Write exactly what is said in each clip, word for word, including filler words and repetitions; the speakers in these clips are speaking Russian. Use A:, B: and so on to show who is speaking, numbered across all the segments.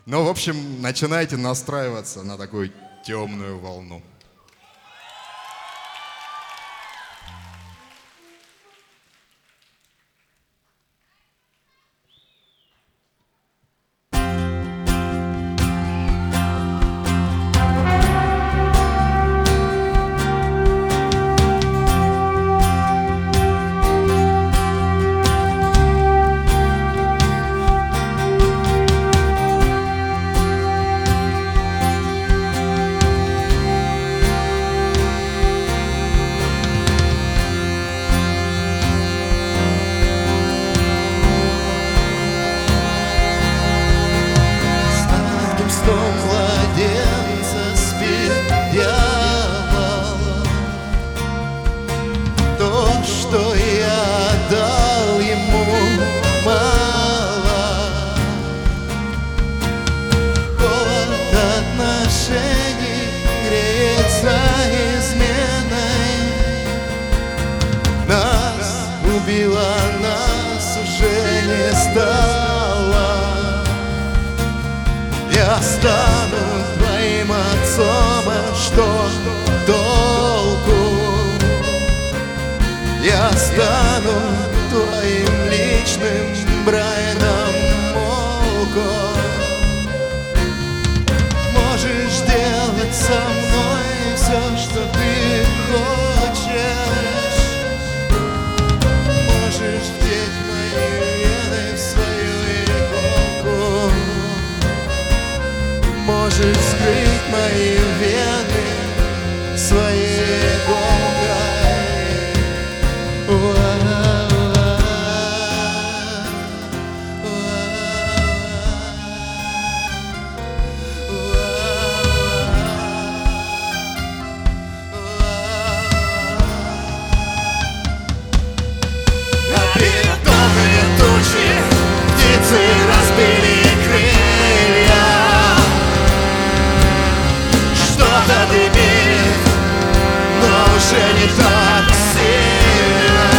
A: Ну, в общем, начинайте настраиваться на такую темную волну.
B: Убила, нас уже не стало. Я стану твоим отцом, а что толку? Я стану твоим личным Брайаном Молко. Можешь делать со мной все, что ты хочешь. Можешь вдеть мои вены в свою иголку. Можешь скрыть мои вены своей иголкой.
C: Разбили крылья, что-то дымит, но уже не так сильно.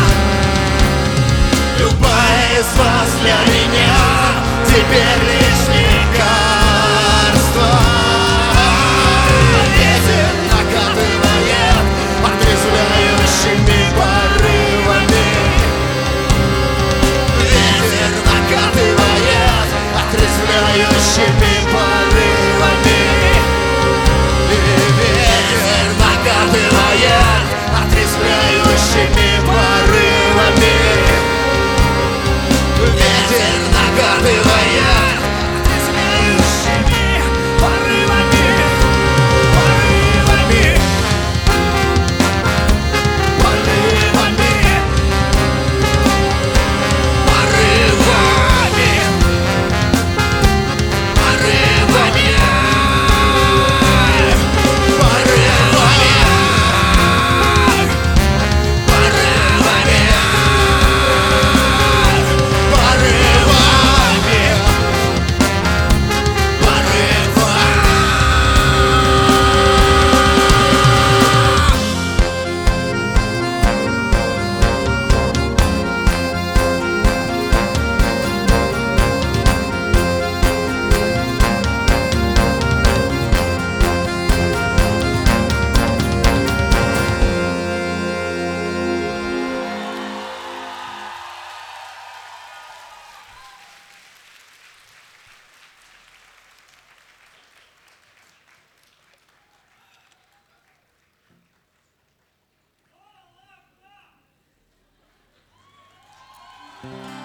C: Любая из вас для меня теперь лишь лекарство. Ветер накатывает отрезвляющими порывами. Ветер накатывает отрезвляющими порывами. И ветер накатывает отрезвляющими порывами. Ветер накатывает отрезвляющими порывами. Порывами. Порывами.
B: Thank